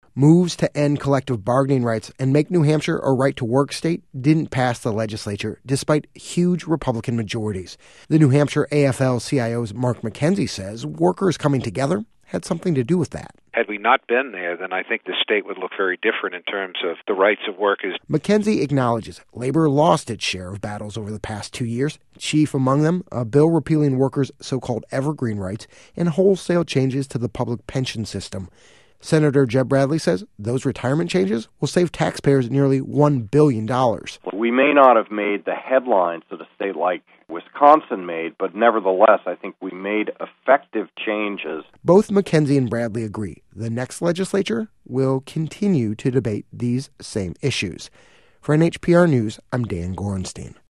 Moves to end collective bargaining rights and make New Hampshire a right-to-work state didn't pass the legislature, despite huge Republican majorities. The New Hampshire AFL-CIO's Mark McKenzie says workers coming together had something to do with that. Had we not been there, then I think the state would look very different in terms of the rights of workers. McKenzie acknowledges labor lost its share of battles over the past 2 years, chief among them a bill repealing workers' so-called evergreen rights and wholesale changes to the public pension system. Senator Jeb Bradley says those retirement changes will save taxpayers nearly $1 billion. We may not have made the headlines that a state like Wisconsin made, but nevertheless, I think we made effective changes. Both McKenzie and Bradley agree the next legislature will continue to debate these same issues. For NHPR News, I'm Dan Gorenstein.